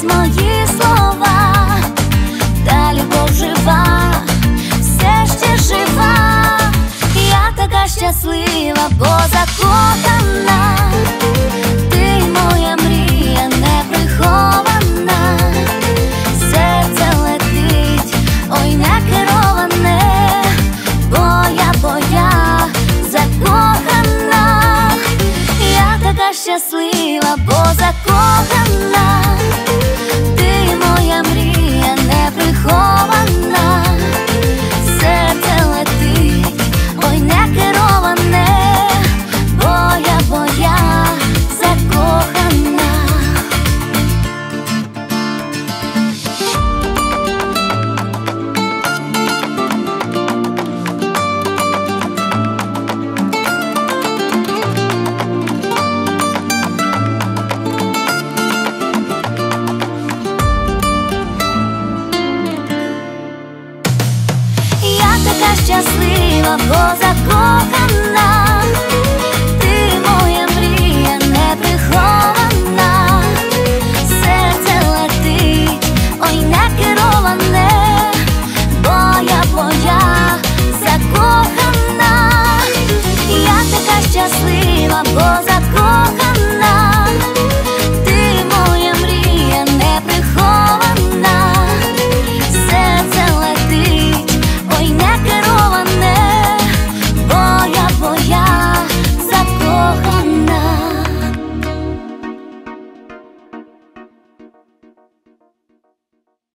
мої слова, та любов жива, все ще жива. Я така щаслива, бо закохана. Ти моя мрія неприхована. Серце летить, ой, не кероване, бо я закохана. Я така щаслива, бо закохана. Ти моя мрія неприхована. Серце летить, ой, не кероване, бо я закохана. Щаслива, бо закохана. Ти моя мрія неприхована. Серце летить, ой, не кероване, бо я закохана. Я така щаслива, бо